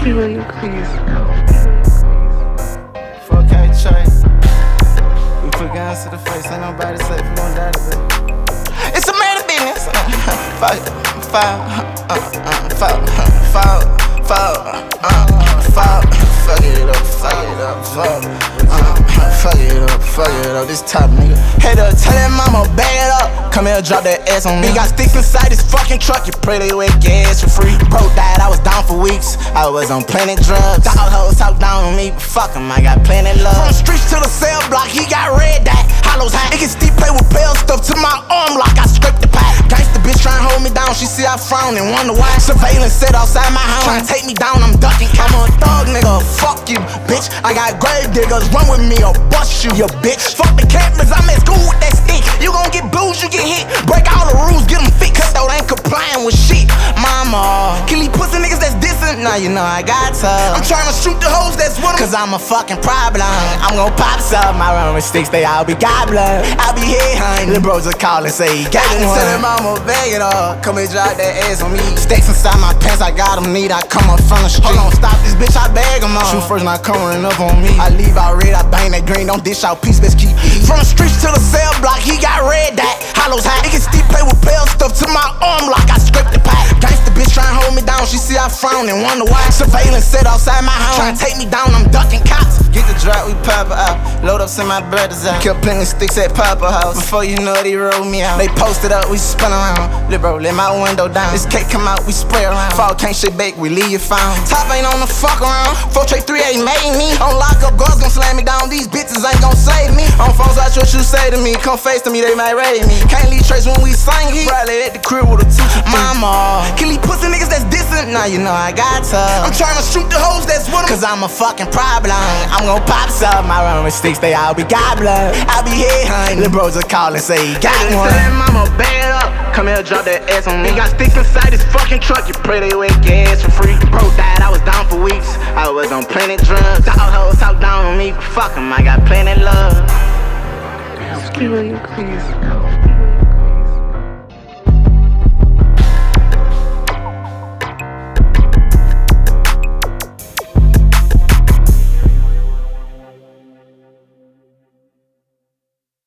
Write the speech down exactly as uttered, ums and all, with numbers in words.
Feeling you crazy. Fuck K Trey. We put guns to the face, ain't nobody safe, we gon' die today. It's a man of business. Fuck it, fuck, uh, uh, fuck, fuck, fuck, uh, fuck, fuck it up, fuck it up, fuck, uh, fuck it up, fuck it up. This top nigga. Hey, to tell that mama bag it up. Come here, drop that ass on me. Got sticks inside this fucking truck. You pray they wet gas for free. Bro died, I was down for weeks. I was on plenty drugs. Dog hoes talk down on me, but fuck 'em, I got plenty love. From the streets to the cell block, he got red dot. Hollows high. It can still play with pale stuff to my arm like I scraped the pie. Gangsta bitch tryna hold me down. She see I frown and wonder why. Surveillance set outside my house. Tryna take me down, I'm ducking. I'm a thug nigga, fuck you, bitch. I got grave diggers, run with me or bust you, you bitch. Fuck the cameras, I'm at school with that stick. You gon' get bruised, you get hit. Break all the rules, get them fixed. Cause though they ain't complying with shit. Mama, kill these pussy niggas that's dissing. Now you know I got to. I'm tryna shoot the hoes that's with them. Cause I'm a fucking problem. I'm gon' pop some. My run with sticks, they all be gobbling. I be head hunting. Lil' bros will call and say he got one. Tell him I'ma bag it up. Come and drop that ass on me. Sticks inside my pants, I got them neat. I come up from the street. Hold on, stop this bitch, I bag them on. Shoot first, not coming up on me. I leave out red, I bang that green. Don't dish out peace, let's keep it. From the streets to the cell block, he got red dot. Hollows high. It can still play with pale stuff to my arm like I scraped the pie. Gangsta bitch tryna hold me down. She see I frown and wonder why. Surveillance set outside my house. Tryna take me down, I'm ducking cops. Get the drop, we pop it out. Load up, send my brothers out. Kept playing sticks at Papa House. Before you know it, he rolled me out. They posted up, we spun around. Lil' bro, let my window down. This cake come out, we spray around. Fall can't shit bake, we leave you found. Top ain't on the fuck around. four Trey three eight made me. On lock up, guards gon' slam me down. These bitches ain't gon' save me. On phones, watch what you say to me. Come face to me, they might raid me. Can't leave trace when we sing. He probably at the crib with a two. Mama, kill these pussy niggas that's dissing. Now you know I got to. I'm tryna shoot the hoes that's with them. Cause I'm a fucking problem. I'm gon' pop some. My run with sticks, they all be gobbling. I be head hunting. Lil' bros will call and say he got one. Tell that mama bag it up. Come here, drop that ass on me. Got sticks inside this fucking truck. You pray they wet gas for free. Bro died, I was down for weeks. I was on plenty drugs. Dog hoes talk down on me, but fuck 'em, I got plenty love. Feeling you crazy.